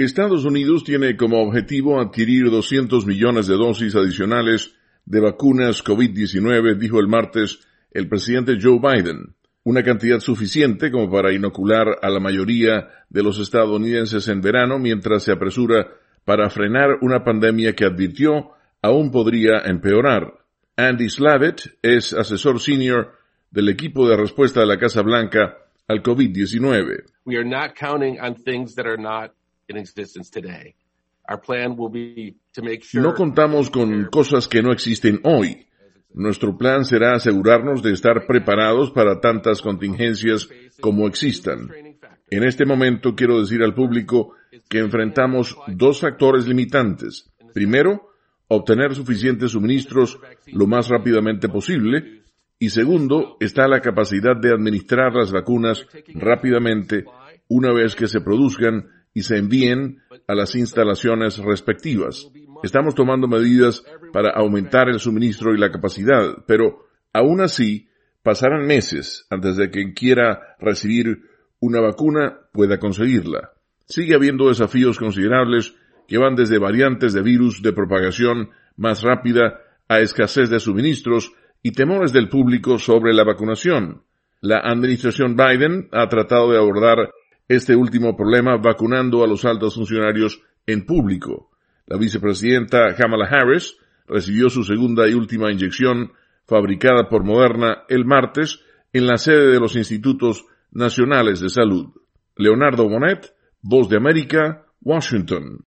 Estados Unidos tiene como objetivo adquirir 200 millones de dosis adicionales de vacunas COVID-19, dijo el martes el presidente Joe Biden, una cantidad suficiente como para inocular a la mayoría de los estadounidenses en verano mientras se apresura para frenar una pandemia que advirtió aún podría empeorar. Andy Slavitt es asesor senior del equipo de respuesta de la Casa Blanca al COVID-19. We are not counting on things that are not in existence today. Our plan will be to make sure. No contamos con cosas que no existen hoy. Nuestro plan será asegurarnos de estar preparados para tantas contingencias como existan. En este momento quiero decir al público que enfrentamos dos factores limitantes. Primero, obtener suficientes suministros lo más rápidamente posible. Y segundo, está la capacidad de administrar las vacunas rápidamente una vez que se produzcan y se envíen a las instalaciones respectivas. Estamos tomando medidas para aumentar el suministro y la capacidad, pero aún así pasarán meses antes de quien quiera recibir una vacuna pueda conseguirla. Sigue habiendo desafíos considerables que van desde variantes de virus de propagación más rápida a escasez de suministros y temores del público sobre la vacunación. La administración Biden ha tratado de abordar este último problema vacunando a los altos funcionarios en público. La vicepresidenta Kamala Harris recibió su segunda y última inyección fabricada por Moderna el martes en la sede de los Institutos Nacionales de Salud. Leonardo Bonet, Voz de América, Washington.